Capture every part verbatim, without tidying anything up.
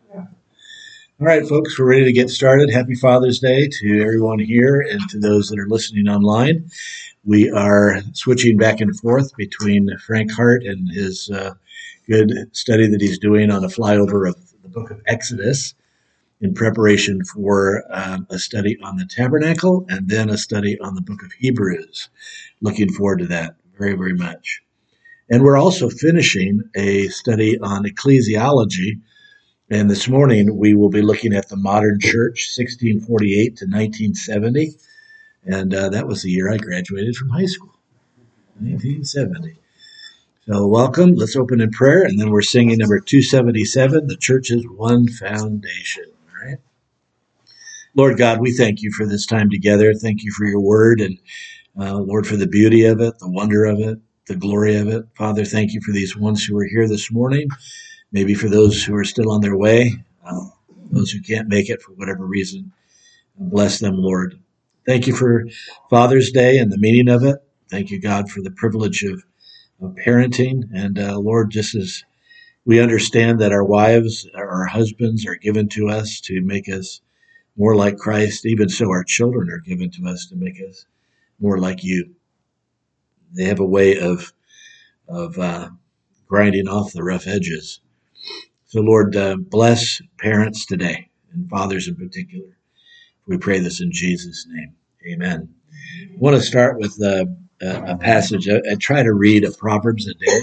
All right, folks, we're ready to get started. Happy Father's Day to everyone here and to those that are listening online. We are switching back and forth between Frank Hart and his uh, good study that he's doing on a flyover of the book of Exodus in preparation for um, a study on the tabernacle and then a study on the book of Hebrews. Looking forward to that very, very much. And we're also finishing a study on ecclesiology. And this morning we will be looking at the modern church, sixteen forty-eight to nineteen seventy. And uh, that was the year I graduated from high school, nineteen seventy. So welcome. Let's open in prayer. And then we're singing number two seventy-seven, The Church's One Foundation. All right. Lord God, we thank you for this time together. Thank you for your word. And uh, Lord, for the beauty of it, the wonder of it, the glory of it. Father, thank you for these ones who are here this morning. Maybe for those who are still on their way, uh, those who can't make it for whatever reason. Bless them, Lord. Thank you for Father's Day and the meaning of it. Thank you, God, for the privilege of, of parenting. And uh, Lord, just as we understand that our wives, our husbands are given to us to make us more like Christ, even so our children are given to us to make us more like you. They have a way of, of uh, grinding off the rough edges. So, Lord, uh, bless parents today, and fathers in particular. We pray this in Jesus' name. Amen. I want to start with uh, a, a passage. I, I try to read a Proverbs a day.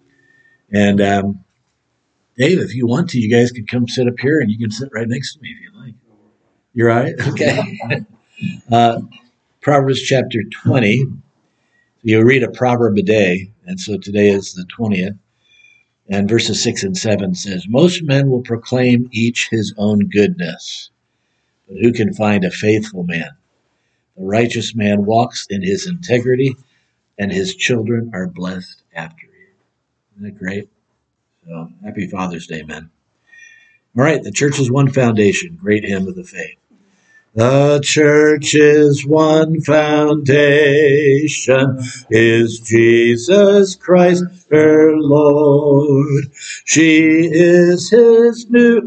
And, um, Dave, if you want to, you guys can come sit up here, and you can sit right next to me if you like. You're all right? Okay. uh, Proverbs chapter twenty. You read a proverb a day, and so today is the twentieth. And verses six and seven says, most men will proclaim each his own goodness, but who can find a faithful man? The righteous man walks in his integrity, and his children are blessed after him. Isn't that great? So, happy Father's Day, men. All right, the church's one foundation, great hymn of the faith. The church's one foundation is Jesus Christ, her Lord. She is his new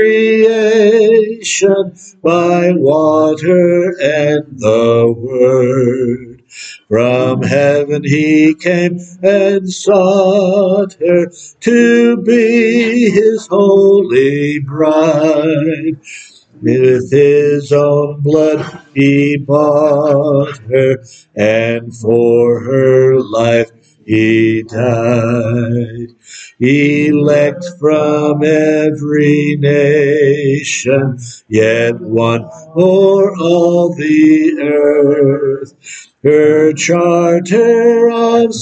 creation by water and the word. From heaven he came and sought her to be his holy bride. With his own blood he bought her, and for her life he died. Elect from every nation, yet one o'er all the earth. Her charter of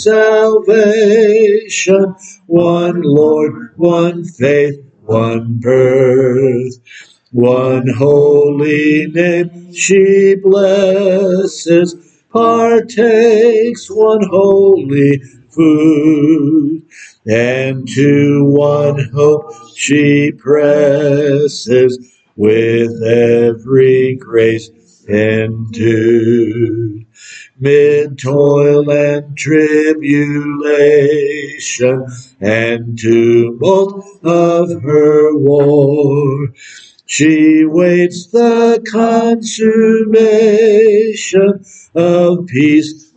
salvation, one Lord, one faith, one birth. One holy name she blesses, partakes one holy food, and to one hope she presses with every grace endued. Mid toil and tribulation and tumult of her war, she waits the consummation of peace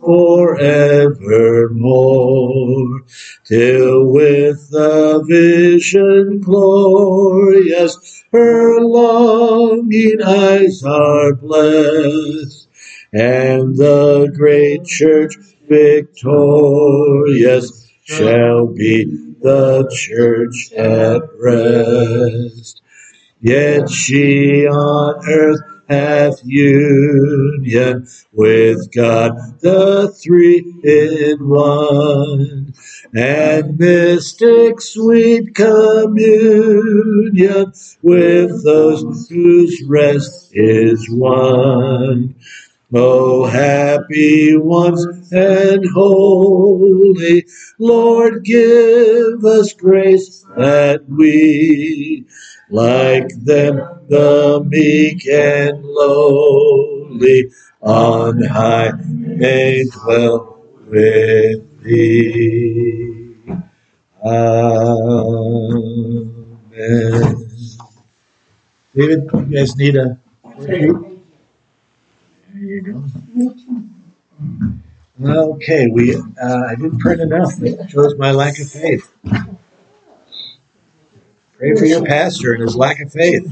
forevermore, till with the vision glorious her longing eyes are blessed, and the great church victorious shall be the church at rest. Yet she on earth hath union with God the three in one, and mystic sweet communion with those whose rest is won. O happy ones and holy, Lord, give us grace that we, like them, the meek and lowly, on high may dwell with thee. Amen. David, you guys need a. There you go. Okay, we. Uh, I didn't print enough. It shows my lack of faith. Pray for your pastor and his lack of faith.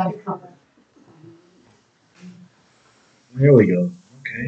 There we go. Okay.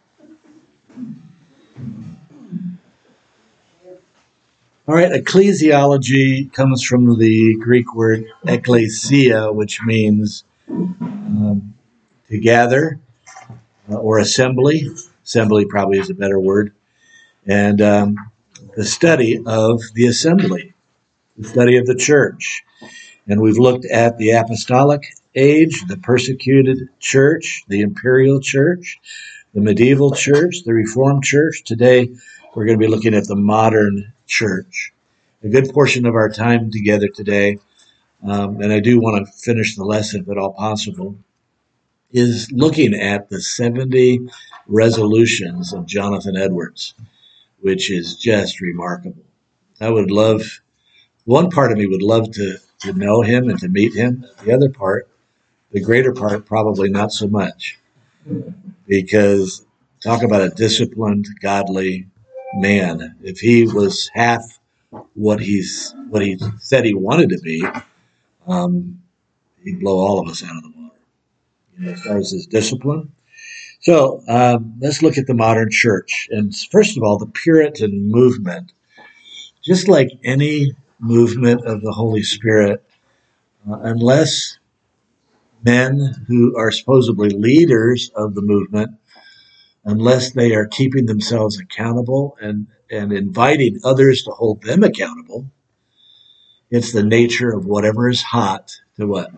All right. Ecclesiology comes from the Greek word ekklesia, which means um, to gather uh, or assembly. Assembly probably is a better word. And um, the study of the assembly, the study of the church. And we've looked at the apostolic age, the persecuted church, the imperial church, the medieval church, the Reformed church. Today, we're going to be looking at the modern church. A good portion of our time together today, um, and I do want to finish the lesson if at all possible, is looking at the seventy resolutions of Jonathan Edwards, which is just remarkable. I would love, one part of me would love to, to know him and to meet him. The other part, the greater part, probably not so much. Because talk about a disciplined, godly man. If he was half what he's what he said he wanted to be, um, he'd blow all of us out of the water. You know, as far as his discipline. So um, let's look at the modern church. And first of all, the Puritan movement. Just like any movement of the Holy Spirit, uh, unless men who are supposedly leaders of the movement, unless they are keeping themselves accountable and, and inviting others to hold them accountable, it's the nature of whatever is hot to what?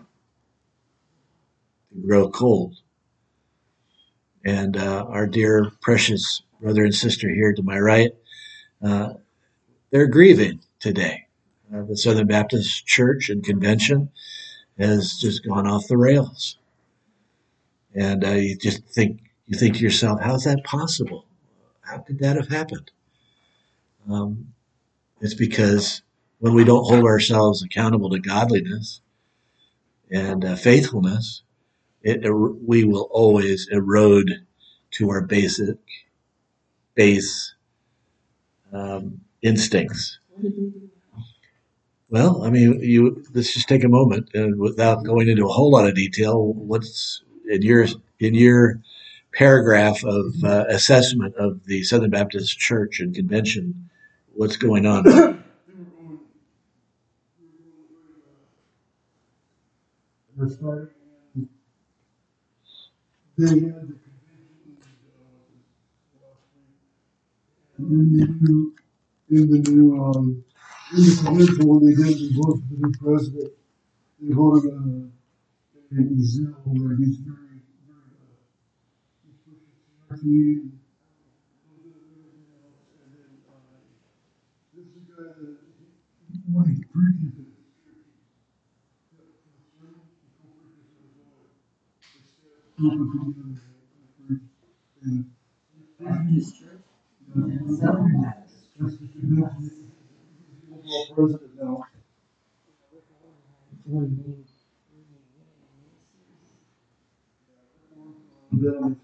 To grow cold. And uh, our dear, precious brother and sister here to my right, uh, they're grieving today. Uh, the Southern Baptist Church and Convention has just gone off the rails. And uh, you just think, you think to yourself, how's that possible? How could that have happened? Um, it's because when we don't hold ourselves accountable to godliness and uh, faithfulness, it, er, we will always erode to our basic, base um, instincts. Well, I mean, you let's just take a moment and without going into a whole lot of detail, what's in your in your paragraph of uh, assessment of the Southern Baptist Church and Convention, what's going on? They're starting in, they had the convention uh, in the new, in the new, um, in the convention when they did, they voted for the new president. They voted on uh, a Brazil where he's very, very, uh, he's pushing anarchy and then, uh, this is a guy that, when he preaches it, open together and Baptist Church. uh, Southern Baptist. that's the convention. He's the overall president now. Then,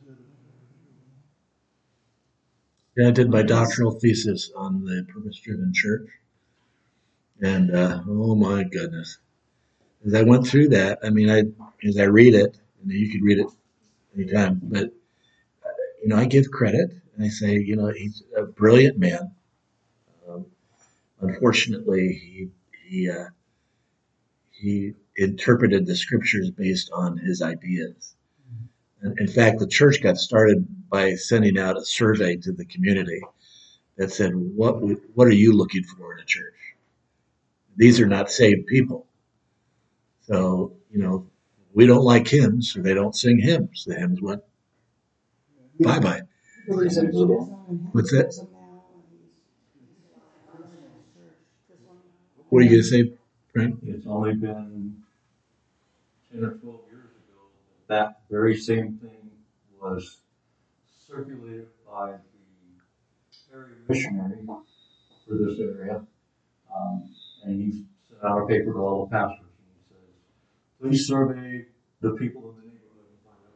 Yeah, I did my doctoral thesis on the purpose-driven church, and uh, oh my goodness, as I went through that, I mean, I as I read it, and you could read it anytime, but you know, I give credit and I say, you know, he's a brilliant man. Um, unfortunately, he he uh, he interpreted the scriptures based on his ideas. And in fact, the church got started by sending out a survey to the community that said, "What what are you looking for in a church? These are not saved people. So you know, we don't like hymns, so they don't sing hymns. The hymns went bye bye." What's that? What are you going to say, Frank? It's only been ten or twelve years ago that that very same thing was circulated by the area missionary for this area. Um, and he sent out a paper to all the pastors and he says, please survey the people in the neighborhood and find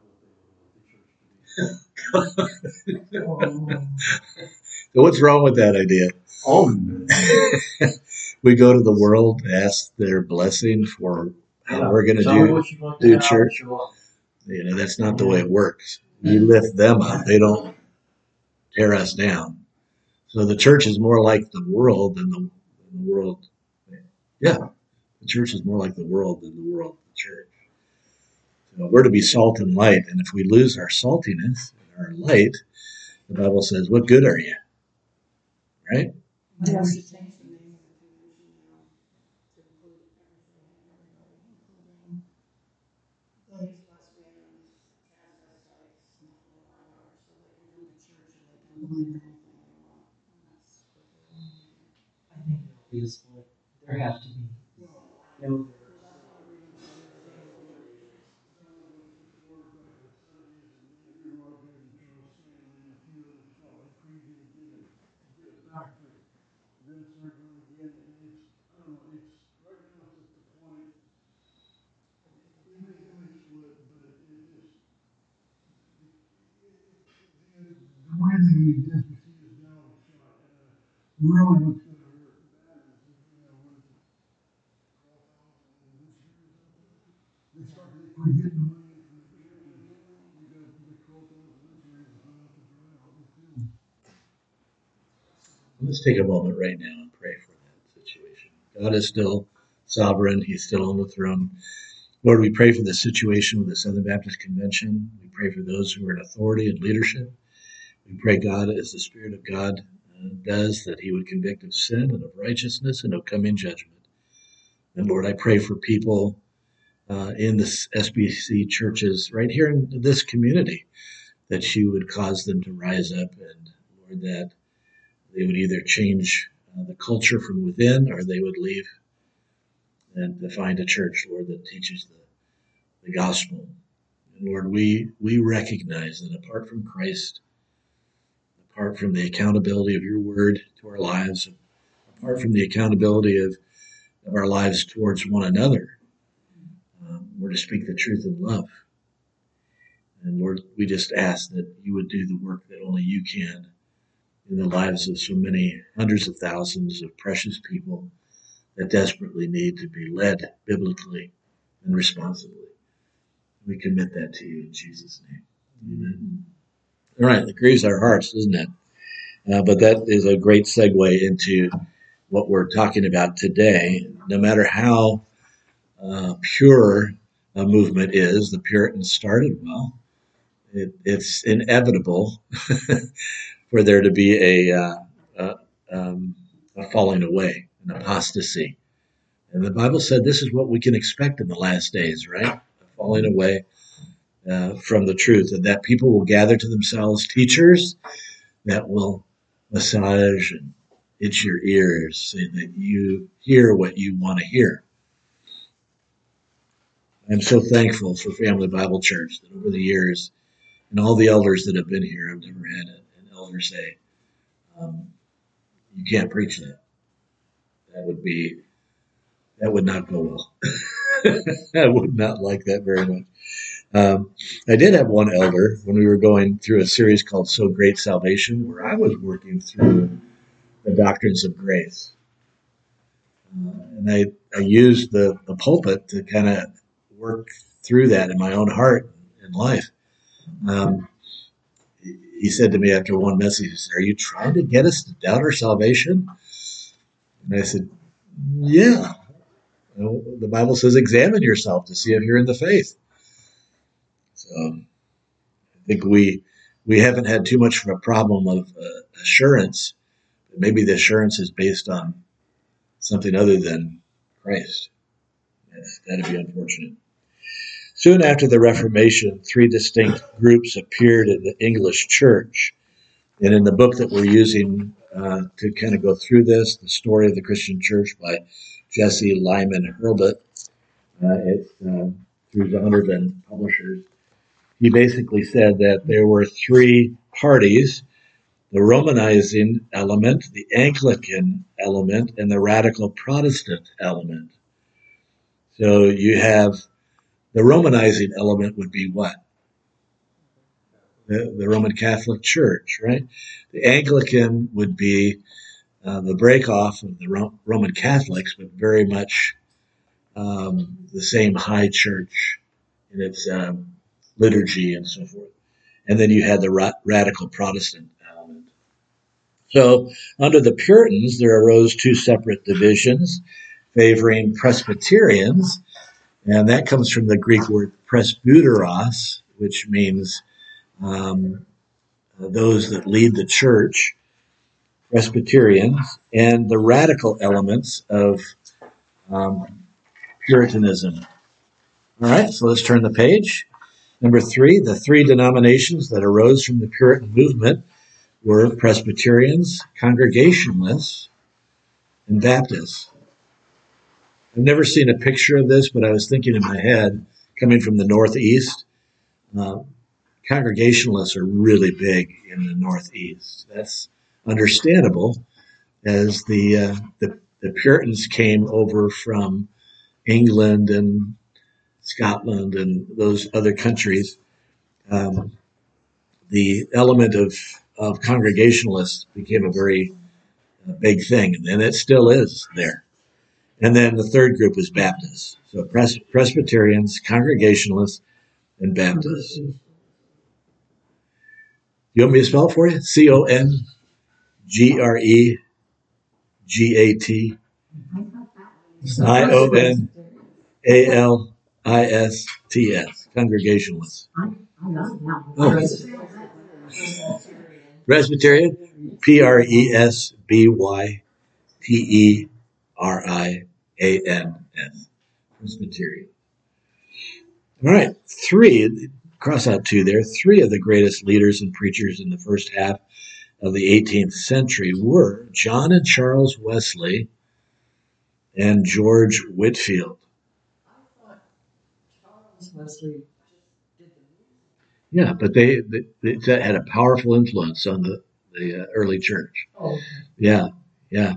out what they would like the church to be. Oh, So what's wrong with that idea? Oh, We go to the world, ask their blessing for how yeah. we're going to Tell me do what you want to do have, church. show up. You know, that's not the way it works. We lift them up. They don't tear us down. So the church is more like the world than the, than the world. Yeah, the church is more like the world than the world, the church. So we're to be salt and light. And if we lose our saltiness, our light, the Bible says, what good are you? Right? But it has to change the name of the convention now to include everything and everybody, including those last man, transvestites, and the whole nine yards, so they can come to church and they can believe anything they want. And that's what they're doing. I think it'll be useful. There have to be. No, That's not going to get it. It's, I don't know, it's, right now it's at the point, they may do it split, but it just, the, the way the S B C is now shot, uh, really what's gonna hurt that is, you know, what is it, twelve thousand this year or something? They start, if we get the money in from the churches, we got, we got twelve thousand this year, it's going out to dry out the field. Let's take a moment right now and pray for that situation. God is still sovereign. He's still on the throne. Lord, we pray for the situation with the Southern Baptist Convention. We pray for those who are in authority and leadership. We pray, God, as the Spirit of God uh, does, that he would convict of sin and of righteousness and of coming judgment. And Lord, I pray for people uh, in the S B C churches right here in this community, that you would cause them to rise up, and Lord, that they would either change uh, the culture from within, or they would leave and to find a church, Lord, that teaches the, the gospel. And Lord, we, we recognize that apart from Christ, apart from the accountability of your word to our lives, apart from the accountability of, of our lives towards one another, um, we're to speak the truth in love. And Lord, we just ask that you would do the work that only you can in the lives of so many hundreds of thousands of precious people that desperately need to be led biblically and responsibly. We commit that to you in Jesus' name. Amen. All right, that grieves our hearts, doesn't it? Uh, but that is a great segue into what we're talking about today. No matter how uh, pure a movement is, the Puritans started well. It, it's inevitable for there to be a, uh, uh, um, a falling away, an apostasy. And the Bible said this is what we can expect in the last days, right? A falling away uh, from the truth, and that people will gather to themselves teachers that will massage and itch your ears so that you hear what you want to hear. I'm so thankful for Family Bible Church that over the years, and all the elders that have been here, I've never had an elder say, um, you can't preach that. That would be, that would not go well. I would not like that very much. Um, I did have one elder when we were going through a series called So Great Salvation, where I was working through the doctrines of grace. Uh, and I, I used the, the pulpit to kind of work through that in my own heart and life. Um, he said to me after one message, he said, are you trying to get us to doubt our salvation? And I said, yeah. You know, the Bible says examine yourself to see if you're in the faith. So I think we we haven't had too much of a problem of uh, assurance. But maybe the assurance is based on something other than Christ. That's, that'd be unfortunate. Soon after the Reformation, three distinct groups appeared in the English church. And in the book that we're using uh, to kind of go through this, The Story of the Christian Church by Jesse Lyman Hurlbut, uh, it's uh, through Zondervan Publishers, he basically said that there were three parties: the Romanizing element, the Anglican element, and the radical Protestant element. So you have The Romanizing element would be what? The, the Roman Catholic Church, right? The Anglican would be uh, the break off of the Ro- Roman Catholics, but very much um, the same high church in its um, liturgy and so forth. And then you had the ra- radical Protestant element. So under the Puritans, there arose two separate divisions favoring Presbyterians, and that comes from the Greek word presbyteros, which means um, those that lead the church, Presbyterians, and the radical elements of um, Puritanism. All right, so let's turn the page. Number three, the three denominations that arose from the Puritan movement were Presbyterians, Congregationalists, and Baptists. I've never seen a picture of this, but I was thinking in my head, coming from the Northeast, uh, Congregationalists are really big in the Northeast. That's understandable, as the uh, the, the Puritans came over from England and Scotland and those other countries. Um, the element of, of Congregationalists became a very uh, big thing, and it still is there. And then the third group is Baptists. So Pres- Presbyterians, Congregationalists, and Baptists. You want me to spell it for you? C O N G R E G A T I O N A L I S T S. Congregationalists. Oh. Presbyterian, P R E S B Y T E R I A N S. Presbyterian. All right, three, cross out two there, three of the greatest leaders and preachers in the first half of the eighteenth century were John and Charles Wesley and George Whitefield. Wesley. Yeah, but they, they, they had a powerful influence on the, the uh, early church. Oh. Yeah, yeah.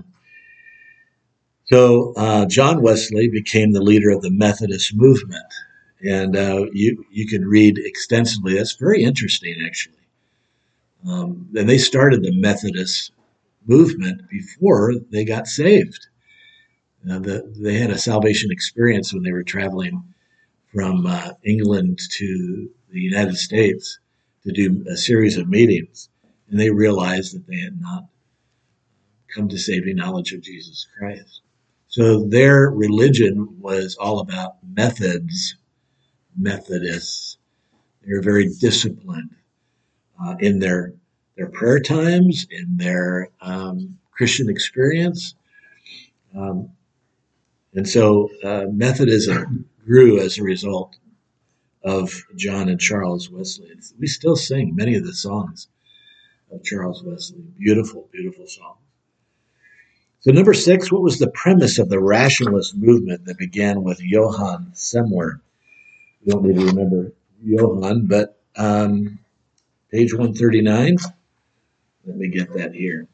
So uh, John Wesley became the leader of the Methodist movement. And uh, you you can read extensively. That's very interesting, actually. Um, and they started the Methodist movement before they got saved. Uh, the, they had a salvation experience when they were traveling from uh, England to the United States to do a series of meetings, and they realized that they had not come to saving knowledge of Jesus Christ. So their religion was all about methods, Methodists. They were very disciplined uh, in their their prayer times, in their um, Christian experience. Um, and so uh, Methodism grew as a result of John and Charles Wesley. We still sing many of the songs of Charles Wesley. Beautiful, beautiful songs. So number six, what was the premise of the rationalist movement that began with Johann Semler? You don't need to remember Johann, but um, page one thirty-nine. Let me get that here.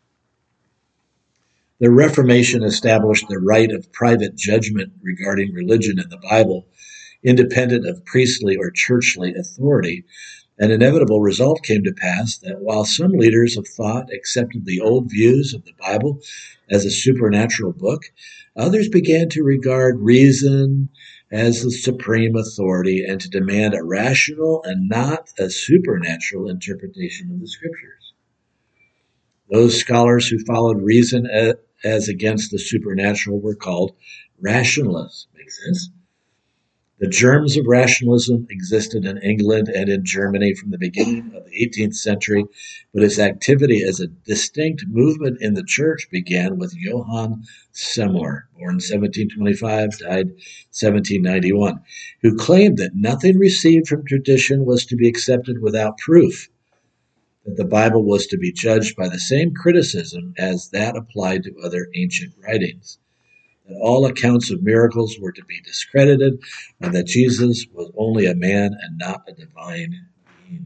The Reformation established the right of private judgment regarding religion in the Bible, independent of priestly or churchly authority. An inevitable result came to pass that while some leaders of thought accepted the old views of the Bible as a supernatural book, others began to regard reason as the supreme authority and to demand a rational and not a supernatural interpretation of the Scriptures. Those scholars who followed reason as against the supernatural were called rationalists. Makes sense? The germs of rationalism existed in England and in Germany from the beginning of the eighteenth century, but its activity as a distinct movement in the church began with Johann Semler, born seventeen twenty-five, died seventeen ninety-one, who claimed that nothing received from tradition was to be accepted without proof, that the Bible was to be judged by the same criticism as that applied to other ancient writings, that all accounts of miracles were to be discredited, and that Jesus was only a man and not a divine being.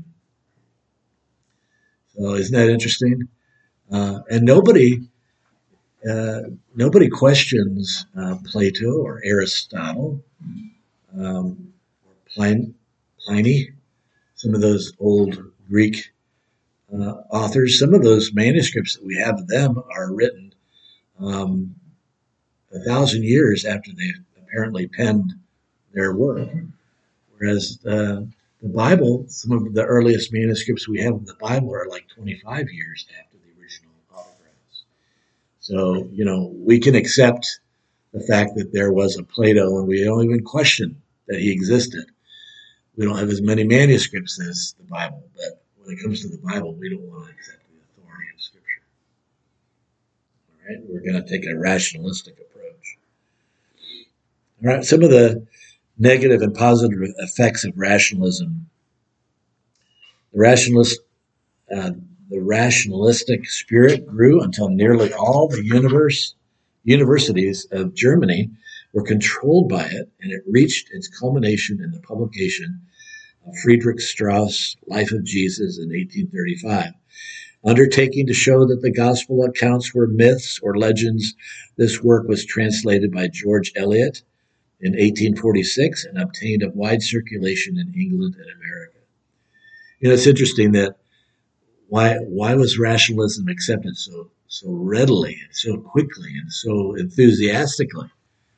So isn't that interesting? Uh, and nobody uh, nobody questions uh, Plato or Aristotle. Um, Pliny, Pliny, some of those old Greek uh, authors, some of those manuscripts that we have of them are written um, a thousand years after they apparently penned their work. Whereas uh, the Bible, some of the earliest manuscripts we have of the Bible are like twenty-five years after the original autographs. So, you know, we can accept the fact that there was a Plato and we don't even question that he existed. We don't have as many manuscripts as the Bible, but when it comes to the Bible, we don't want to accept the authority of Scripture. All right, we're going to take a rationalistic approach. All right, some of the negative and positive effects of rationalism. The rationalist, uh, the rationalistic spirit grew until nearly all the universe universities of Germany were controlled by it, and it reached its culmination in the publication of Friedrich Strauss' Life of Jesus in eighteen thirty-five. Undertaking to show that the gospel accounts were myths or legends, this work was translated by George Eliot in eighteen forty-six and obtained a wide circulation in England and America. You know, it's interesting that why why was rationalism accepted so so readily and so quickly and so enthusiastically?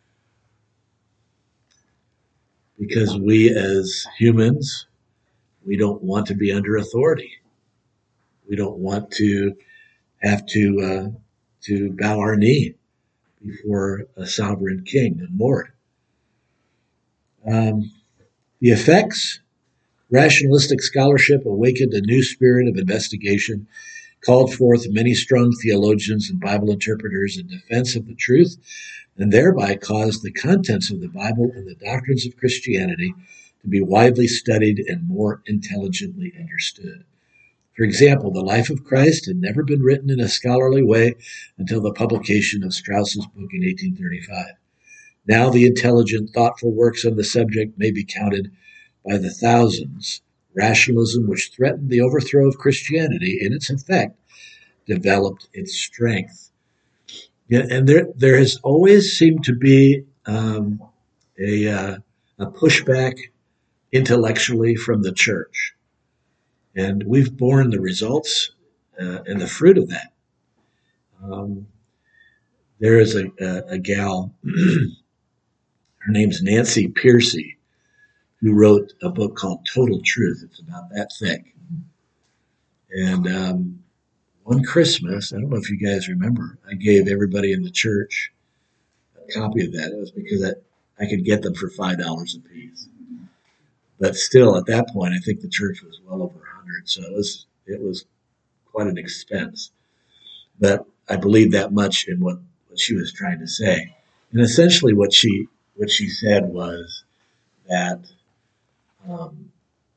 Because we as humans, we don't want to be under authority. We don't want to have to uh, to bow our knee before a sovereign king and lord. Um, the effects: rationalistic scholarship awakened a new spirit of investigation, called forth many strong theologians and Bible interpreters in defense of the truth, and thereby caused the contents of the Bible and the doctrines of Christianity to be widely studied and more intelligently understood. For example, the life of Christ had never been written in a scholarly way until the publication of Strauss's book in eighteen thirty-five. Now the intelligent, thoughtful works on the subject may be counted by the thousands. Rationalism, which threatened the overthrow of Christianity, in its effect, developed its strength. Yeah, and there, there has always seemed to be um, a, uh, a pushback intellectually from the church. And we've borne the results uh, and the fruit of that. Um, there is a, a, a gal, her name's Nancy Pearcey, who wrote a book called Total Truth. It's about that thick. And um, one Christmas, I don't know if you guys remember, I gave everybody in the church a copy of that. It was because I, I could get them for five dollars a piece. But still, at that point, I think the church was well over a hundred, so it was it was quite an expense. But I believe that much in what, what she was trying to say. And essentially what she what she said was that um,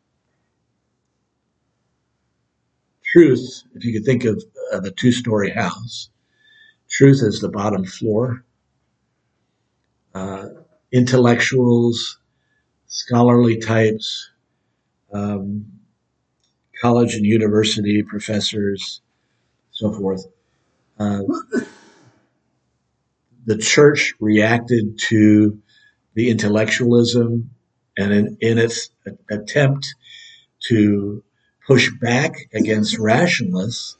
truth, if you could think of, of a two-story house, truth is the bottom floor. Uh, intellectuals, scholarly types, um, college and university professors, so forth. Uh, the church reacted to the intellectualism and in, in its attempt to push back against rationalists,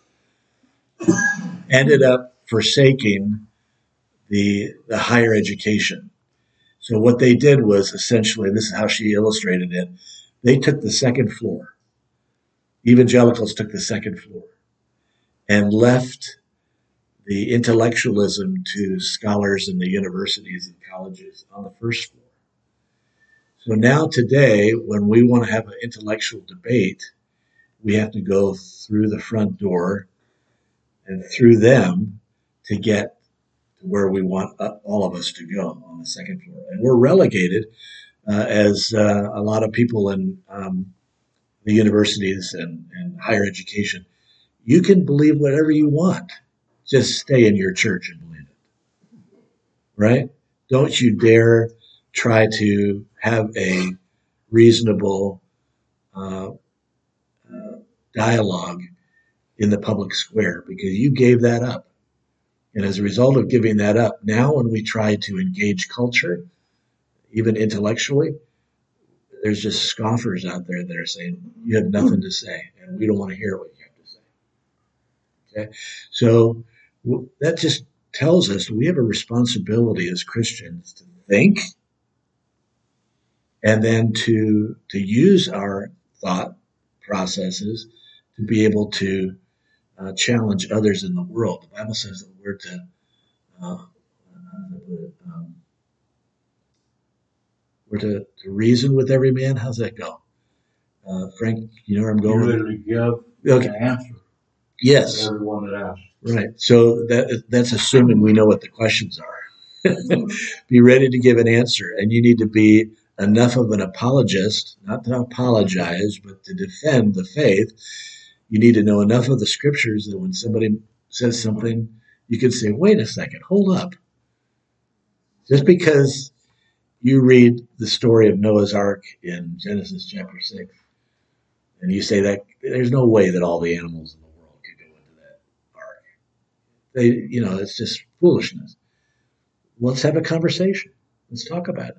ended up forsaking the, the higher education. So what they did was essentially, this is how she illustrated it, they took the second floor. Evangelicals took the second floor and left the intellectualism to scholars in the universities and colleges on the first floor. So now today, when we want to have an intellectual debate, we have to go through the front door and through them to get to where we want all of us to go on the second floor. And we're relegated uh, as uh, a lot of people in um, the universities and, and higher education. You can believe whatever you want. Just stay in your church and believe it. Right? Don't you dare try to have a reasonable uh, uh, dialogue in the public square, because you gave that up. And as a result of giving that up, now when we try to engage culture, even intellectually, there's just scoffers out there that are saying, you have nothing to say, and we don't want to hear what you have to say. Okay? So w- that just tells us we have a responsibility as Christians to think and then to to use our thought processes to be able to uh, challenge others in the world. The Bible says that we're to, uh, um, we're to, to reason with every man. How's that go? Uh, Frank, you know where I'm Be going? ready to give Okay. an answer to Yes. everyone that asks. Right. So that that's assuming we know what the questions are. Be ready to give an answer, and you need to be enough of an apologist, not to apologize, but to defend the faith. You need to know enough of the scriptures that when somebody says something, you can say, "Wait a second, hold up." Just because you read the story of Noah's Ark in Genesis chapter six, and you say that there's no way that all the animals in the world could go into that ark. They, you know, it's just foolishness. Let's have a conversation. Let's talk about it.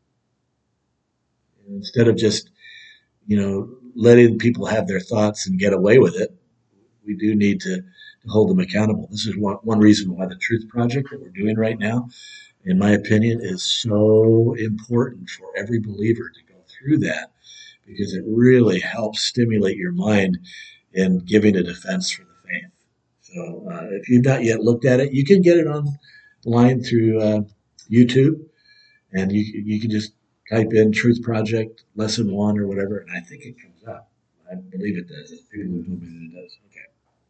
Instead of just, you know, letting people have their thoughts and get away with it, we do need to, to hold them accountable. This is one, one reason why the Truth Project that we're doing right now, in my opinion, is so important for every believer to go through that, because it really helps stimulate your mind in giving a defense for the faith. So uh, if you've not yet looked at it, you can get it online through uh, YouTube, and you you can just type in Truth Project Lesson One or whatever, and I think it comes up. I believe it does. People have told me that it does. Okay.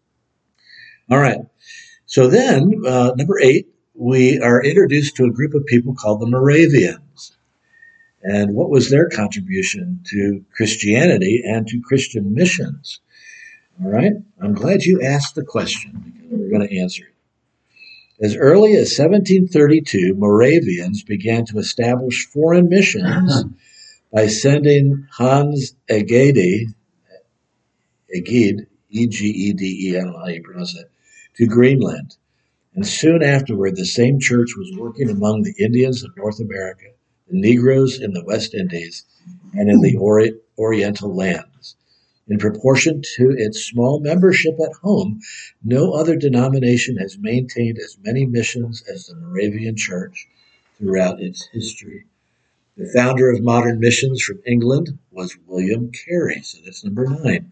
All right. So then, uh, number eight, we are introduced to a group of people called the Moravians. And what was their contribution to Christianity and to Christian missions? All right. I'm glad you asked the question, because we're going to answer it. As early as seventeen thirty-two, Moravians began to establish foreign missions by sending Hans Egede, Egede, E G E D E, I don't know how you pronounce that, to Greenland. And soon afterward, the same church was working among the Indians of North America, the Negroes in the West Indies, and in the Ori- Oriental lands. In proportion to its small membership at home, no other denomination has maintained as many missions as the Moravian Church throughout its history. The founder of modern missions from England was William Carey, so that's number nine.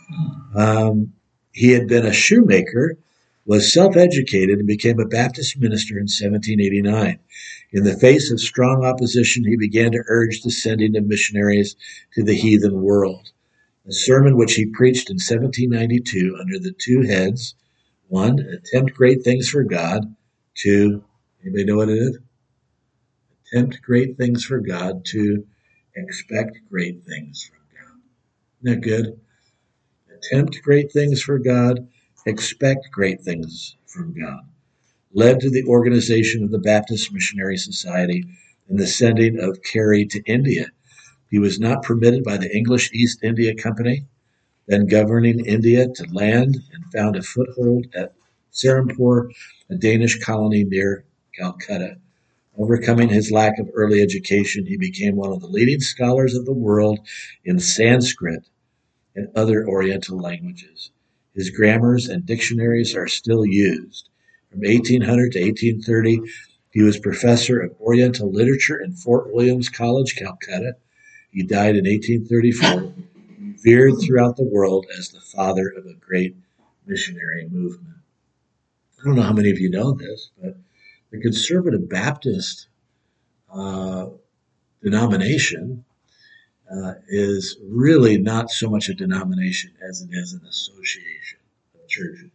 Um, he had been a shoemaker, was self-educated, and became a Baptist minister in seventeen eighty-nine. In the face of strong opposition, he began to urge the sending of missionaries to the heathen world. A sermon which he preached in seventeen ninety-two under the two heads: one, attempt great things for God; two, anybody know what it is? Attempt great things for God; two, expect great things from God. Isn't that good? Attempt great things for God, expect great things from God. Led to the organization of the Baptist Missionary Society and the sending of Carey to India. He was not permitted by the English East India Company, then governing India, to land and found a foothold at Serampore, a Danish colony near Calcutta. Overcoming his lack of early education, he became one of the leading scholars of the world in Sanskrit and other Oriental languages. His grammars and dictionaries are still used. From eighteen hundred to eighteen thirty, he was professor of Oriental literature in Fort Williams College, Calcutta. He died in eighteen thirty-four, revered throughout the world as the father of a great missionary movement. I don't know how many of you know this, but the Conservative Baptist uh, denomination uh, is really not so much a denomination as it is an association of churches.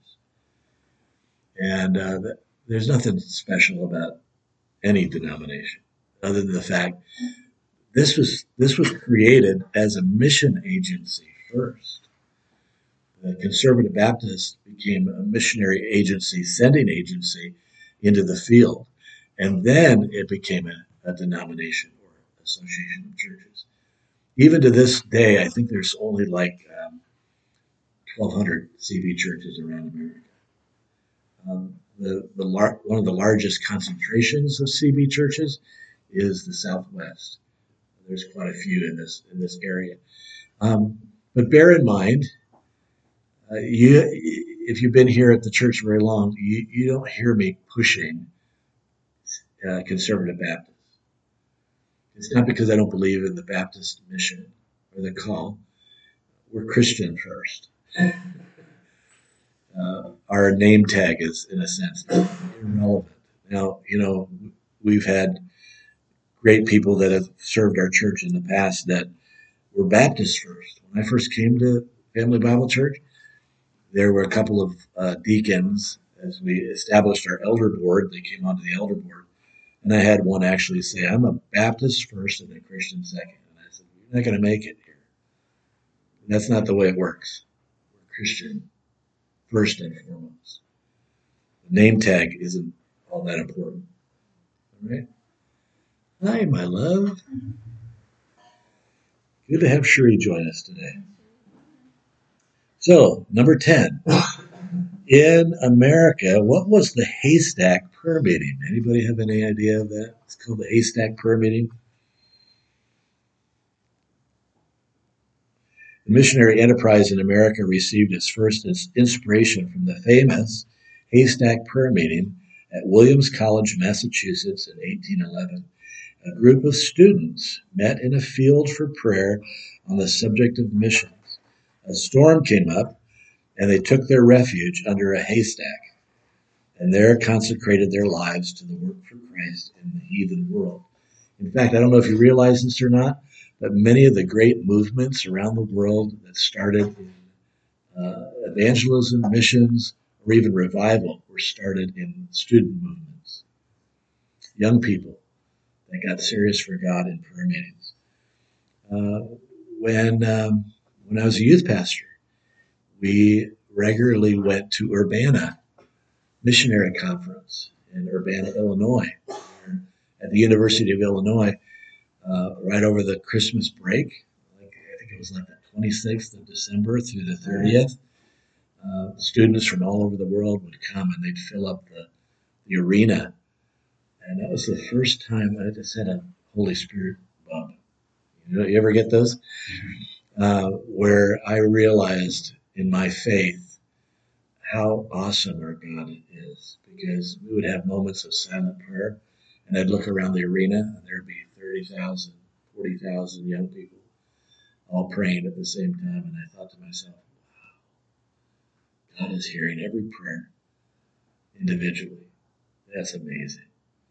And uh, th- there's nothing special about any denomination other than the fact this was this was created as a mission agency first. The Conservative Baptist became a missionary agency, sending agency into the field, and then it became a, a denomination or association of churches. Even to this day, I think there's only like um, twelve hundred C B churches around America. Um, the, the lar- one of the largest concentrations of C B churches is the Southwest. There's quite a few in this in this area. Um, but bear in mind, uh, you if you've been here at the church very long, you, you don't hear me pushing uh, conservative Baptists. It's not because I don't believe in the Baptist mission or the call. We're Christian first. Uh, our name tag is, in a sense, irrelevant. Now, you know, we've had great people that have served our church in the past that were Baptists first. When I first came to Family Bible Church, there were a couple of uh, deacons. As we established our elder board, they came onto the elder board. And I had one actually say, I'm a Baptist first and a Christian second. And I said, you're not going to make it here. And that's not the way it works. We're Christian first and foremost. The name tag isn't all that important. All right? Hi, my love. Good to have Sheree join us today. So, number ten. In America, what was the Haystack Prayer Meeting? Anybody have any idea of that? It's called the Haystack Prayer Meeting. The missionary enterprise in America received its first inspiration from the famous Haystack Prayer Meeting at Williams College, Massachusetts in eighteen eleven. A group of students met in a field for prayer on the subject of missions. A storm came up, and they took their refuge under a haystack, and there consecrated their lives to the work for Christ in the heathen world. In fact, I don't know if you realize this or not, but many of the great movements around the world that started in uh, evangelism, missions, or even revival were started in student movements. Young people that got serious for God in prayer meetings. Uh, when um, when I was a youth pastor, we regularly went to Urbana Missionary Conference in Urbana, Illinois, at the University of Illinois, uh, right over the Christmas break. Like, I think it was like the twenty-sixth of December through the thirtieth. Uh, students from all over the world would come and they'd fill up the, the arena. And that was the first time I just had a Holy Spirit bump. You know, you ever get those? Uh, where I realized in my faith how awesome our God is, because we would have moments of silent prayer, and I'd look around the arena, and there'd be thirty thousand, forty thousand young people all praying at the same time, and I thought to myself, wow, God is hearing every prayer individually. That's amazing.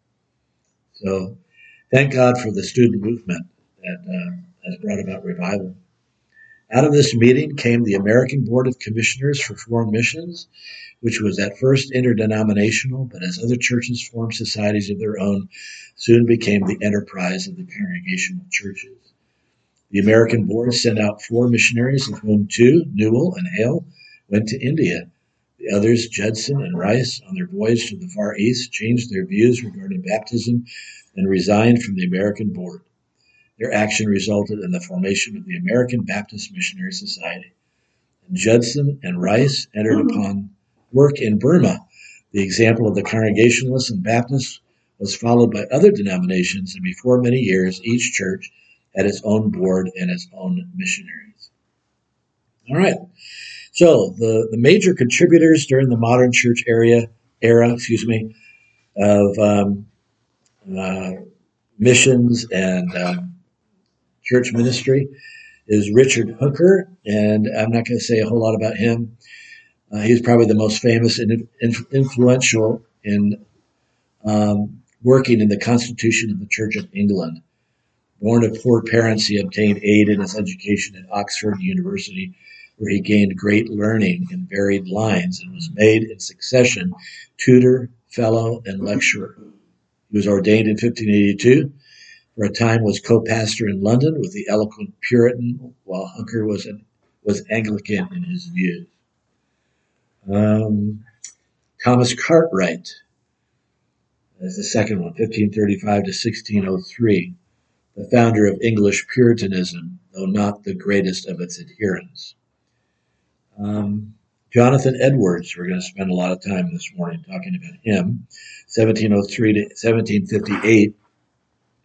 So thank God for the student movement that uh, has brought about revival. Out of this meeting came the American Board of Commissioners for Foreign Missions, which was at first interdenominational, but as other churches formed societies of their own, soon became the enterprise of the congregational churches. The American Board sent out four missionaries, of whom two, Newell and Hale, went to India. The others, Judson and Rice, on their voyage to the Far East, changed their views regarding baptism and resigned from the American Board. Their action resulted in the formation of the American Baptist Missionary Society. And Judson and Rice entered upon work in Burma. The example of the Congregationalists and Baptists was followed by other denominations, and before many years, each church had its own board and its own missionaries. All right. So the, the major contributors during the modern church area era, excuse me, of um, uh, missions and um, church ministry is Richard Hooker, and I'm not going to say a whole lot about him. Uh, he's probably the most famous and inf- influential in um, working in the Constitution of the Church of England. Born of poor parents, he obtained aid in his education at Oxford University, where he gained great learning in varied lines and was made in succession tutor, fellow, and lecturer. He was ordained in fifteen eighty-two. For a time was co-pastor in London with the eloquent Puritan, while Hooker was an, was Anglican in his views. Um, Thomas Cartwright is the second one, fifteen thirty-five to sixteen oh three, the founder of English Puritanism, though not the greatest of its adherents. Um, Jonathan Edwards, we're going to spend a lot of time this morning talking about him, seventeen oh three to seventeen fifty-eight.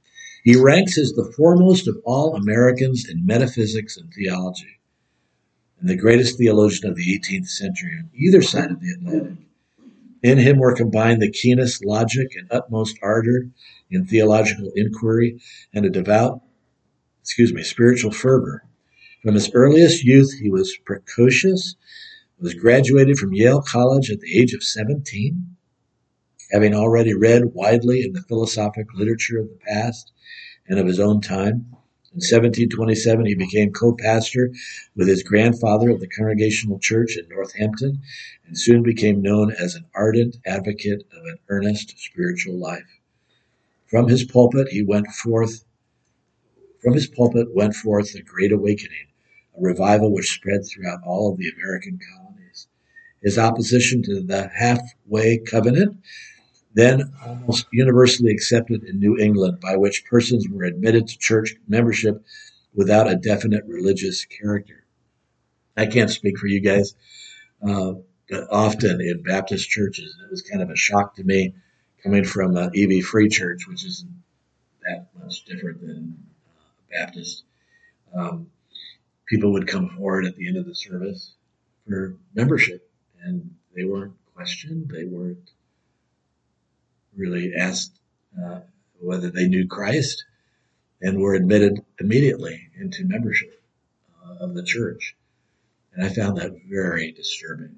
He ranks as the foremost of all Americans in metaphysics and theology, and the greatest theologian of the eighteenth century on either side of the Atlantic. In him were combined the keenest logic and utmost ardor in theological inquiry and a devout, excuse me, spiritual fervor. From his earliest youth, he was precocious, was graduated from Yale College at the age of seventeen, having already read widely in the philosophic literature of the past and of his own time. In seventeen twenty-seven, he became co-pastor with his grandfather of the Congregational Church in Northampton and soon became known as an ardent advocate of an earnest spiritual life. From his pulpit, he went forth, from his pulpit went forth the Great Awakening, a revival which spread throughout all of the American colonies. His opposition to the halfway covenant, then almost universally accepted in New England, by which persons were admitted to church membership without a definite religious character. I can't speak for you guys, uh, but often in Baptist churches, it was kind of a shock to me coming from an E V Free Church, which isn't that much different than uh, Baptist. Um, people would come forward at the end of the service for membership, and they weren't questioned. They weren't really asked uh, whether they knew Christ, and were admitted immediately into membership uh, of the church. And I found that very disturbing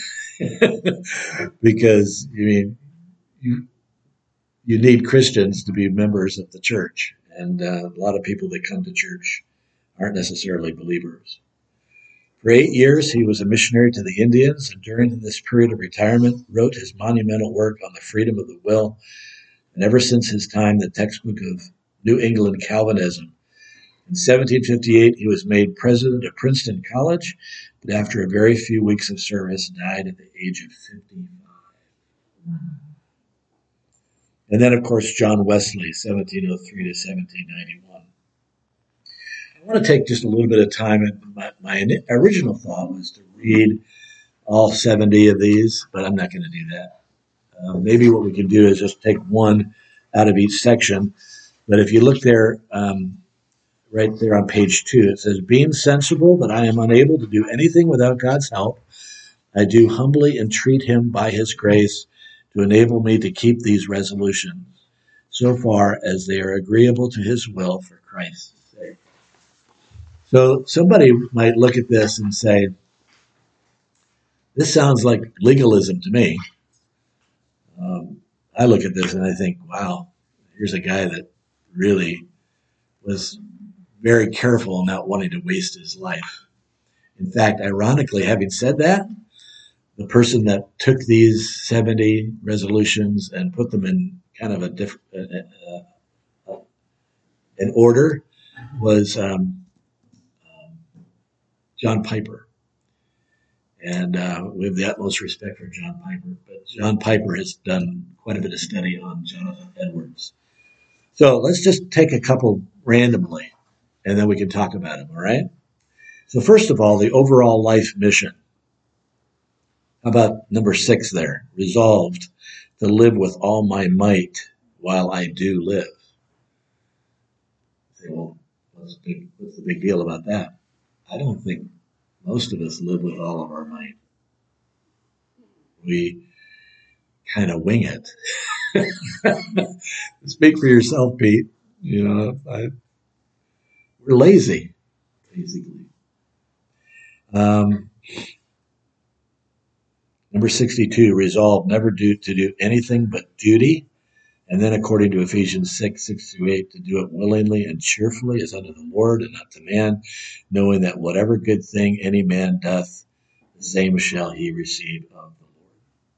because, I mean, you, you need Christians to be members of the church. And uh, a lot of people that come to church aren't necessarily believers. For eight years, he was a missionary to the Indians, and during this period of retirement, wrote his monumental work on the freedom of the will. And ever since his time, the textbook of New England Calvinism. In seventeen fifty-eight, he was made president of Princeton College, but after a very few weeks of service, died at the age of fifty-five. And then, of course, John Wesley, seventeen oh three to seventeen ninety-one. I want to take just a little bit of time. My, my original thought was to read all seventy of these, but I'm not going to do that. Uh, maybe what we can do is just take one out of each section. But if you look there, um, right there on page two, it says, being sensible that I am unable to do anything without God's help, I do humbly entreat him by his grace to enable me to keep these resolutions, so far as they are agreeable to his will for Christ's sake. So somebody might look at this and say, this sounds like legalism to me. Um, I look at this and I think, wow, here's a guy that really was very careful in not wanting to waste his life. In fact, ironically, having said that, the person that took these seventy resolutions and put them in kind of a different, uh, uh, an order was um, um, John Piper. And uh, we have the utmost respect for John Piper. But John Piper has done quite a bit of study on Jonathan Edwards. So let's just take a couple randomly, and then we can talk about them, all right? So first of all, the overall life mission. How about number six there? Resolved to live with all my might while I do live. You say, well, what's the big, what's the big deal about that? I don't think most of us live with all of our might. We kind of wing it. Speak for yourself, Pete. You know, I, we're lazy, basically. Um, number sixty-two, resolve never do to do anything but duty. And then according to Ephesians six, six through eight, to do it willingly and cheerfully as unto the Lord and not to man, knowing that whatever good thing any man doth, the same shall he receive of the Lord.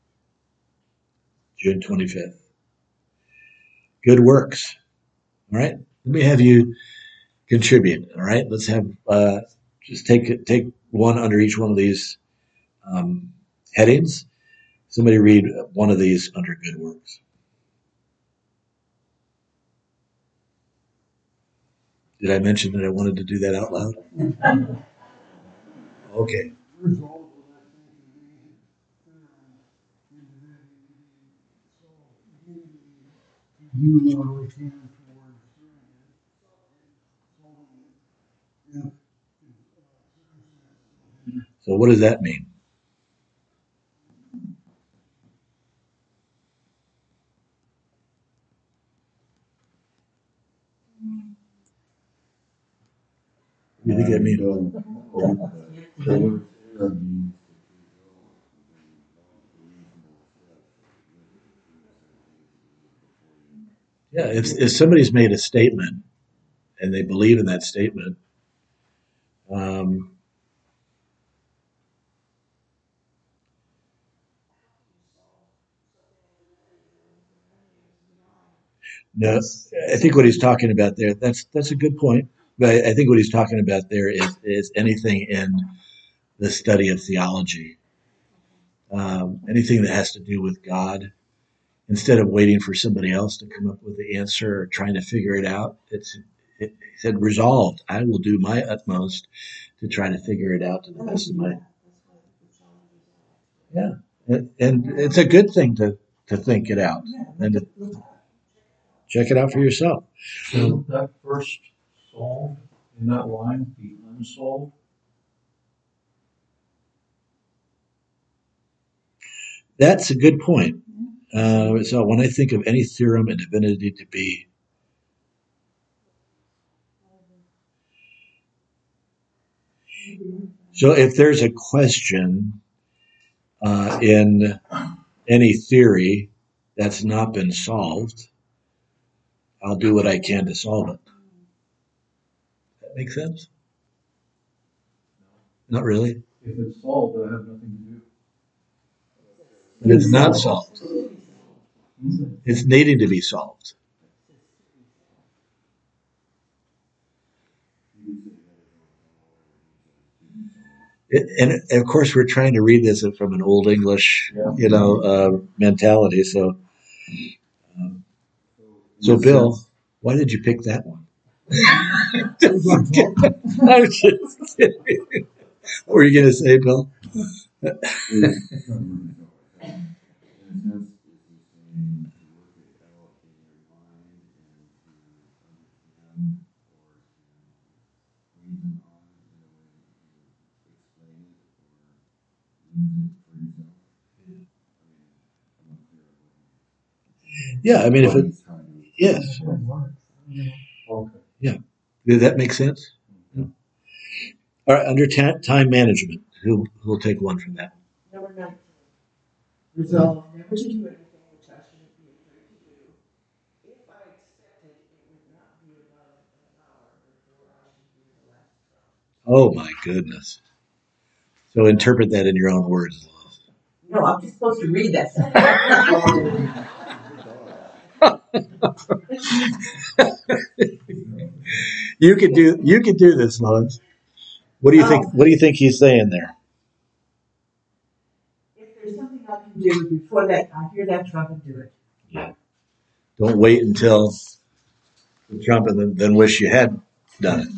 June twenty-fifth. Good works. All right. Let me have you contribute. All right. Let's have, uh, just take, take one under each one of these um, headings. Somebody read one of these under good works. Did I mention that I wanted to do that out loud? Okay. Resolve what I think it is, uh, individually, so unity to do what we can towards if, if, uh, So what does that mean? What do you think that means? Yeah, if, if somebody's made a statement and they believe in that statement, um, no, I think what he's talking about there, that's that's a good point. But I, I think what he's talking about there is is anything in the study of theology, um, anything that has to do with God. Instead of waiting for somebody else to come up with the answer or trying to figure it out, it's it, he said resolved. I will do my utmost to try to figure it out to the best of my yeah. And, and it's a good thing to to think it out and to check it out for yourself. Shouldn't that first solved in that line be unsolved? That's a good point. Uh, so when I think of any theorem in divinity to be so, if there's a question uh, in any theory that's not been solved, I'll do what I can to solve it. That makes sense? Not really. If it's solved, I have nothing to do. But it's not solved. It's needing to be solved. It, and of course, we're trying to read this from an old English, Yeah. you know, uh, mentality. So, um, so Bill, why did you pick that one? I'm just kidding. What were you going to say, Bill? Yeah, I mean, if it, yes, Okay. did that make sense? Yeah. All right, under ta- time management, who who'll take one from that? Number nineteen. Resolve never to do anything which I shouldn't be agreed to do. If I accepted, it would not be above an hour before I should hear the last trump. Oh my goodness! So interpret that in your own words. No, I'm just supposed to read that. You could do you could do this, Lois. What do you think? What do you think he's saying there? If there's something I can do before that, I hear that trumpet, do it. Don't wait until the trumpet, and then, then wish you had done it.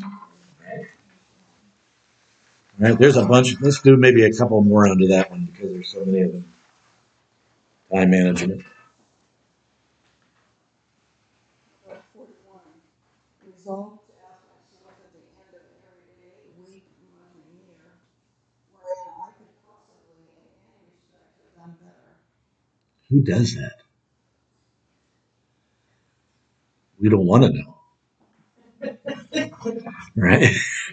All right, there's a bunch. Let's do maybe a couple more under that one because there's so many of them. Time management. forty-one. Resolve to ask myself at the end of every day, week, month, and year, wherein I could possibly, in any respect, have done better. Who does that? We don't want to know, right?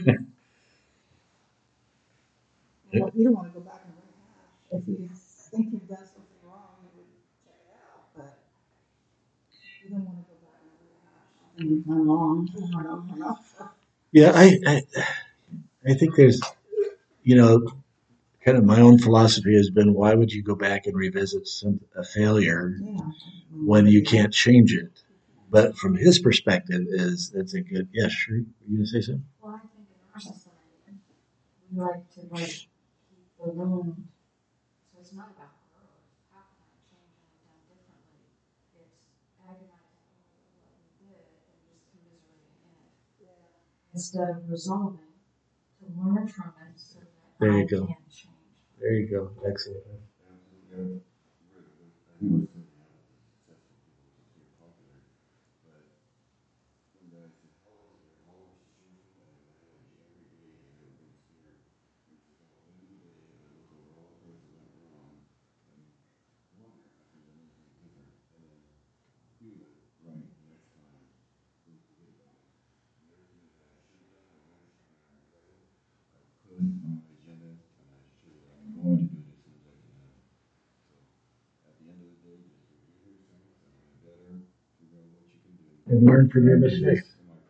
Well, you don't want to go back and rehash. If you think you've done something wrong, you would check it out, but you don't want to go back and rehash. And you've done wrong, over and over and over. Yeah, I, I I think there's you know kind of my own philosophy has been why would you go back and revisit some a failure Yeah. when you can't change it? But from his perspective, is that's a good yes. Sure, you gonna say something? Well, I think in our society, we like to like keep the room. So it's not about growth. How can I change what I've done differently? It's agonizing over what we did and just commiserating in it. Yeah. Instead of resolving to learn from it so that There I you go. can change. There you go. Excellent. and learn from your mistakes.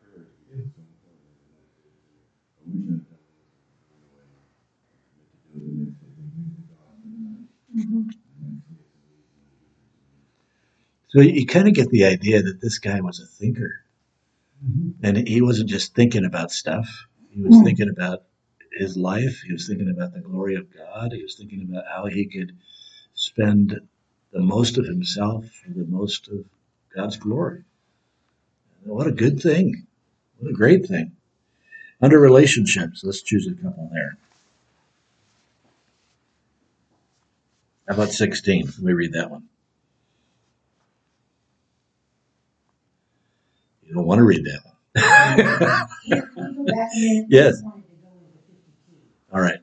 So you kind of get the idea that this guy was a thinker, and he wasn't just thinking about stuff. He was thinking about his life. He was thinking about the glory of God. He was thinking about how he could spend the most of himself for the most of God's glory. What a good thing. What a great thing. Under relationships, let's choose a couple there. How about sixteen? Let me read that one. You don't want to read that one. Can you go back a minute? I Yes. just wanted to go into fifty-two. All right.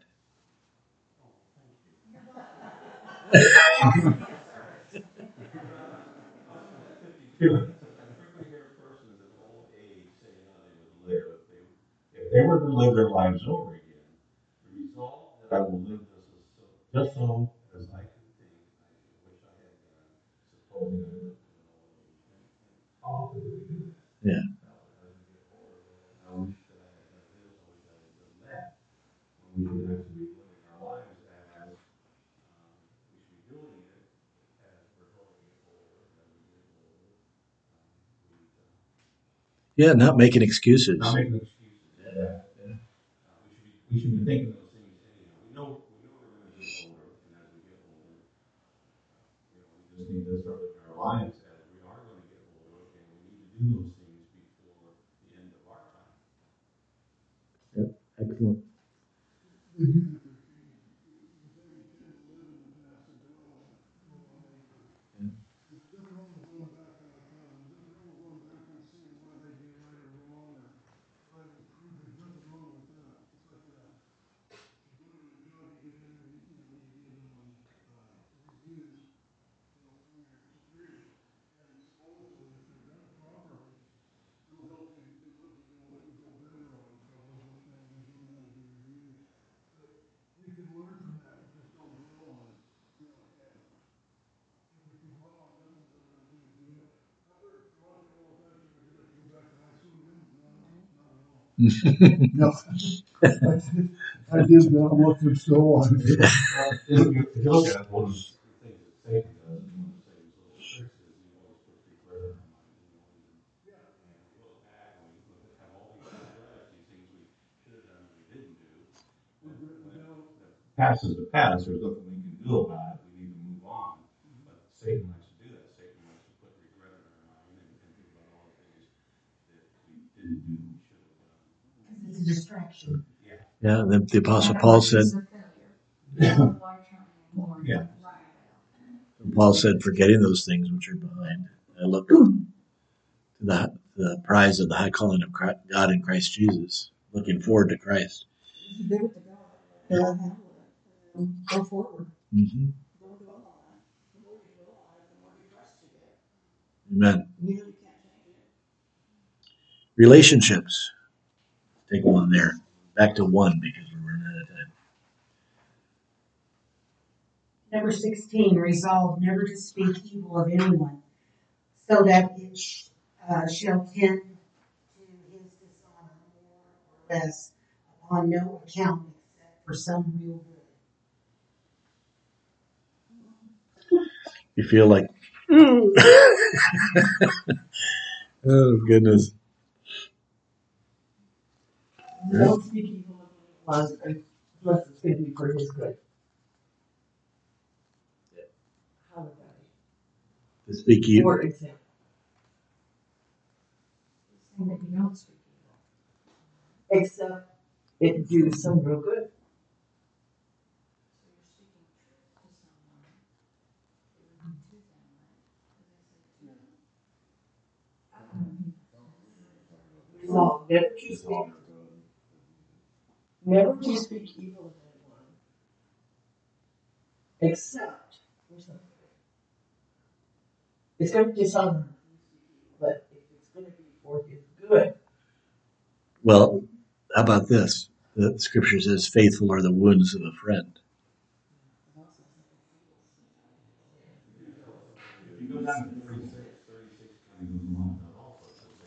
If they were to live their lives over again, the result that I will live this is so, just so as I could think, I wish I had done, supposing I lived to an old age. And how often do we do that? Yeah. As we get older, well, I wish that I had done this, I wish I had done that. When we should actually be living our lives as, um, we should be doing it as we're going to get older, and as we get older, um, we need to Yeah, not making excuses. not making excuses. Yeah. Yeah. Uh, we should be we should be thinking those things anyhow. We know we know we're going to get older, and as we get older, you know, we just need to start living our lives as we are going to get older, and we need to do those things before the end of our time. Yep. Excellent. No, I did, I did not want them so on. If you if you look at it, one of the things that Satan does, one of Satan's little tricks is he always puts regret in our mind. You know, and, and we look back and we look at have all these regrets, these things we should have done and we didn't do. When, when the past is the past, there's nothing we can do about it. We need to move on. But Satan likes to do that. Satan likes to put regret in our mind and, and think about all the things that we didn't do, we should have done. Because it's a distraction. Yeah. Yeah, the, the Apostle Paul said, Yeah. Yeah. Paul said, forgetting those things which are behind, I look to the, the prize of the high calling of Christ, God in Christ Jesus, looking forward to Christ. Give it to God. Yeah. Go forward. Mm-hmm. Don't dwell on it. The more you dwell on it, the more depressed you get. Amen. You know you can't change it. Relationships. Take one there. Back to one because we're running out of time. Number sixteen, resolve never to speak evil of anyone, so that it uh, shall tend to his dishonor more or less upon no account except for some real good. You feel like, oh goodness. Don't speak evil of anyone unless it's going to be for his good. How would that To speak be? evil. For example. Saying that you don't speak evil. Except it do some real good. So you're speaking truth to someone. It would be to them, right? Resolve never to speak. Never to speak evil of anyone. Except for something. It's going to dishonor him, but if it's going to be for his good. Well, how about this? The scripture says, faithful are the wounds of a friend. If you go down to thirty-six, thirty-six kind of goes along with that also. It says,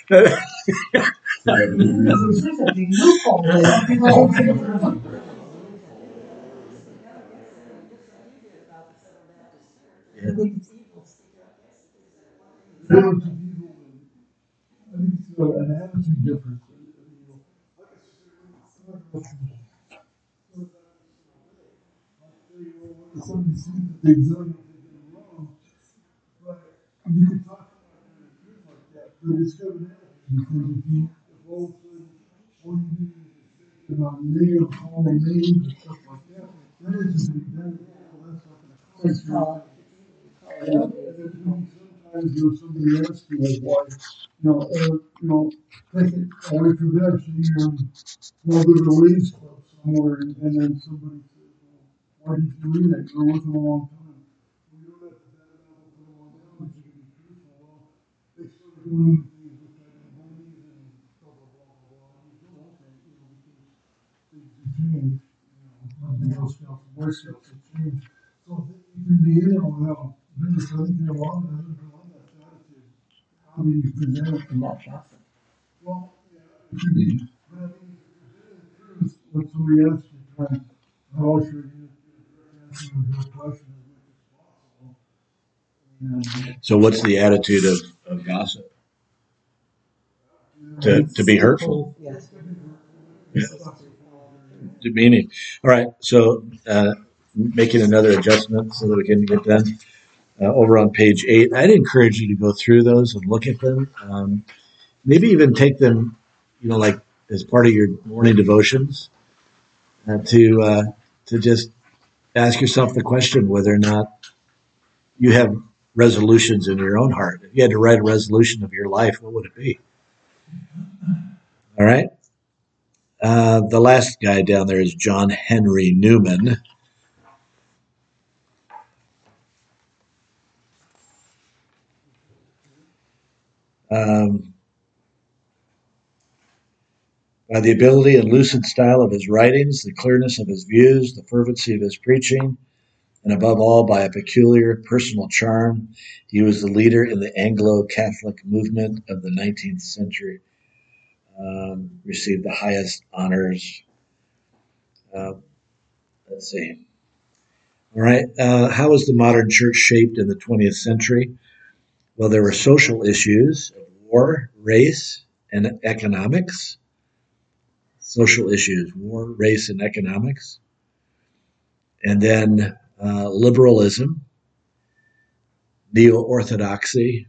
There's a big loophole there. People- I think it's evil to speak up. There are some people, I think it's uh, an attitude difference. You know, like I said, I'm not gonna- you know, when somebody sees that they've done something wrong, but you can talk about it in a truth like that, but it's coming out. Because if you, if all of a sudden, all you do is, you know, negative, call them names and stuff like that, that isn't, that, well, that's not gonna cause you. And then sometimes, you know, somebody asks you, like, why, you know, or, you know, take it away from that, so you're, um, well, there's a ladies club somewhere, and and then somebody says, well, why did you leave it? You're with them a long time. Well, you don't have to bat it out and put them on down, but you can be truthful. Well, they started doing things with that in homies and blah, blah, blah, blah, blah. And you go, okay, you know, because things have changed, you know, like the Girl Scouts and Boy Scouts have changed. So you can be in there without doing something wrong, and then go on that attitude. How do you present it? And that's gossip. Well, yeah, it could be, but I mean, truth, when somebody asks you, try and, I always try to get an answer to your question as much as possible. And, So what's the attitude of, of gossip? To, to be hurtful? Yes. Yeah. Demeaning. All right. So uh, making another adjustment so that we can get done. Uh, over on page eight, I'd encourage you to go through those and look at them. Um, maybe even take them, you know, like as part of your morning devotions, uh, to uh, to just ask yourself the question whether or not you have resolutions in your own heart. If you had to write a resolution of your life, what would it be? All right. Uh, the last guy down there is John Henry Newman. Um, by the ability and lucid style of his writings, the clearness of his views, the fervency of his preaching, and above all, by a peculiar personal charm, he was the leader in the Anglo-Catholic movement of the nineteenth century. Um, received the highest honors. Uh, let's see. All right. Uh, how was the modern church shaped in the twentieth century? Well, there were social issues of war, race, and economics. Social issues, war, race, and economics. And then uh, liberalism, neo-orthodoxy,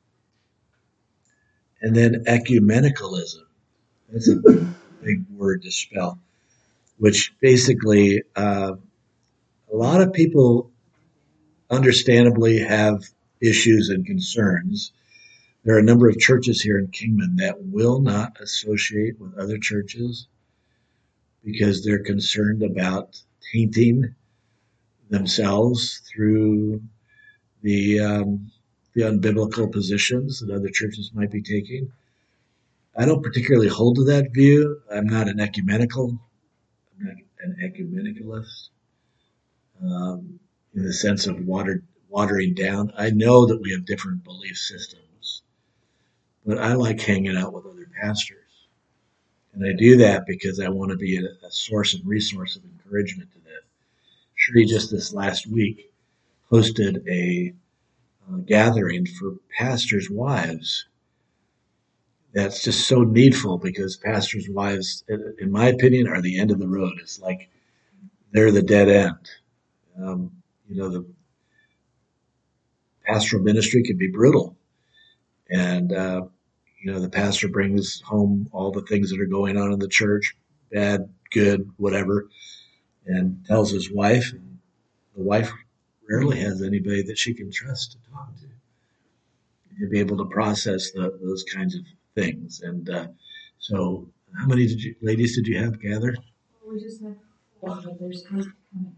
and then ecumenicalism. That's a big word to spell, which basically uh, a lot of people understandably have issues and concerns. There are a number of churches here in Kingman that will not associate with other churches because they're concerned about tainting themselves through the um, the unbiblical positions that other churches might be taking. I don't particularly hold to that view. I'm not an ecumenical, I'm not an ecumenicalist um, in the sense of watered, watering down. I know that we have different belief systems, but I like hanging out with other pastors. And I do that because I want to be a, a source and resource of encouragement to them. Sri just this last week hosted a uh, gathering for pastors' wives. That's just so needful because pastors' wives, in in my opinion, are the end of the road. It's like they're the dead end. Um, you know, the pastoral ministry can be brutal, and uh, you know, the pastor brings home all the things that are going on in the church, bad, good, whatever, and tells his wife, and the wife rarely has anybody that she can trust to talk to to be able to process the, those kinds of things. And uh, so, how many did you, ladies did you have gathered? We just had four, but there's eight coming.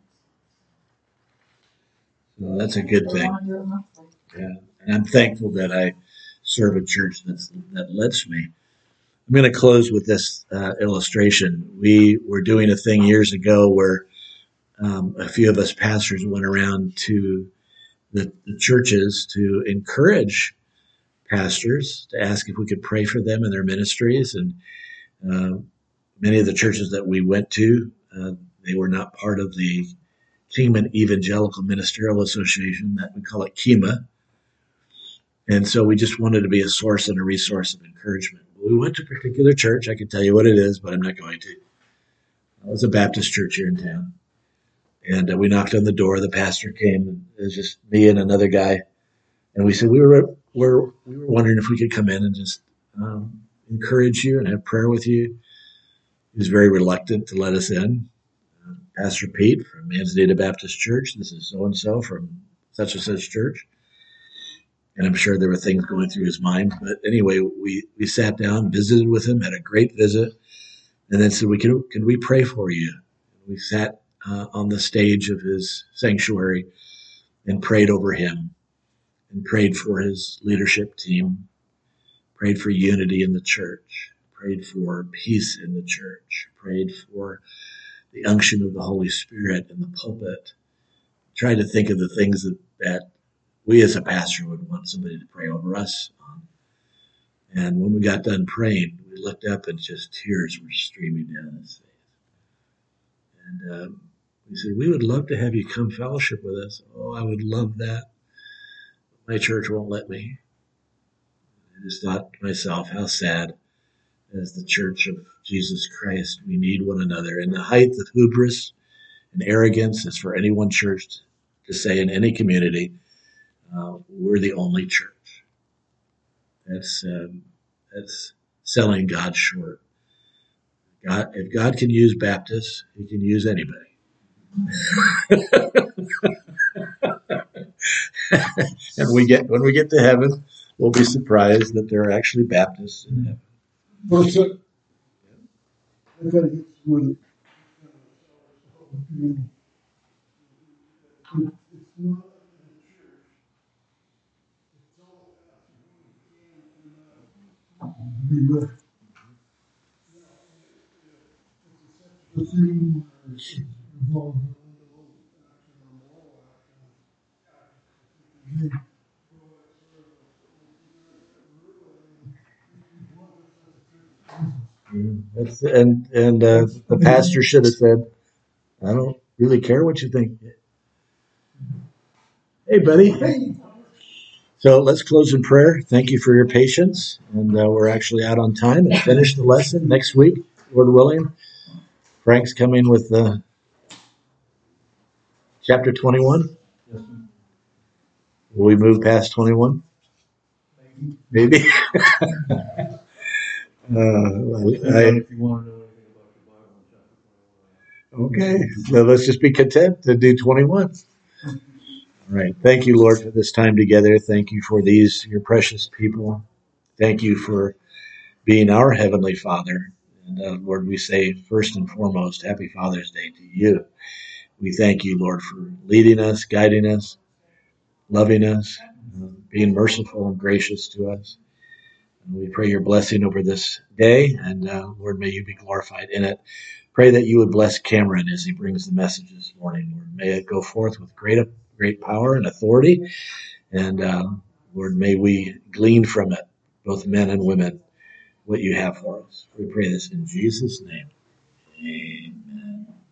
So that's a good They thing. want to do it monthly. Yeah, and I'm thankful that I serve a church that's that lets me. I'm going to close with this uh, illustration. We were doing a thing years ago where um, a few of us pastors went around to the, the churches to encourage pastors to ask if we could pray for them and their ministries. And uh, many of the churches that we went to, uh, they were not part of the Kingman Evangelical Ministerial Association, that we call it KEMA. And so we just wanted to be a source and a resource of encouragement. We went to a particular church. I can tell you what it is, but I'm not going to. It was a Baptist church here in town. And uh, we knocked on the door. The pastor came, and it was just me and another guy. And we said, we were, we're, we were wondering if we could come in and just um, encourage you and have prayer with you. He was very reluctant to let us in. Uh, Pastor Pete from Manzanita Baptist Church. This is so-and-so from such and such church. And I'm sure there were things going through his mind. But anyway, we, we sat down, visited with him, had a great visit, and then said, "We can, can we pray for you?" We sat uh, on the stage of his sanctuary and prayed over him and prayed for his leadership team, prayed for unity in the church, prayed for peace in the church, prayed for the unction of the Holy Spirit in the pulpit. Tried to think of the things that, that we as a pastor would want somebody to pray over us on. And when we got done praying, we looked up and just tears were streaming down his face. And um, we said, "We would love to have you come fellowship with us." "Oh, I would love that. My church won't let me." I just thought to myself, how sad. As the Church of Jesus Christ, we need one another. And the height of hubris and arrogance is for any one church to say in any community, Uh, we're the only church. That's um, that's selling God short. God, if God can use Baptists, He can use anybody. And we get when we get to heaven, we'll be surprised that there are actually Baptists in heaven. First, I gotta get with it. It's not be left. The thing where it's involved in legal action or moral action. Mm, That's, and and uh, the pastor should have said, "I don't really care what you think." Hey, buddy. So let's close in prayer. Thank you for your patience. And uh, we're actually out on time and finish the lesson next week, Lord willing. Frank's coming with uh, chapter twenty-one. Yes, sir. Will we move past twenty-one? Maybe. uh, Depends I, on if you want to know anything about the Bible in chapter twenty-one. okay, so let's just be content to do twenty-one. All right. Thank you, Lord, for this time together. Thank you for these, your precious people. Thank you for being our Heavenly Father. And uh, Lord, we say first and foremost, Happy Father's Day to you. We thank you, Lord, for leading us, guiding us, loving us, uh, being merciful and gracious to us. And we pray your blessing over this day, and uh, Lord, may you be glorified in it. Pray that you would bless Cameron as he brings the message this morning. Lord, may it go forth with great, great power and authority. And uh, Lord, may we glean from it, both men and women, what you have for us. We pray this in Jesus' name. Amen.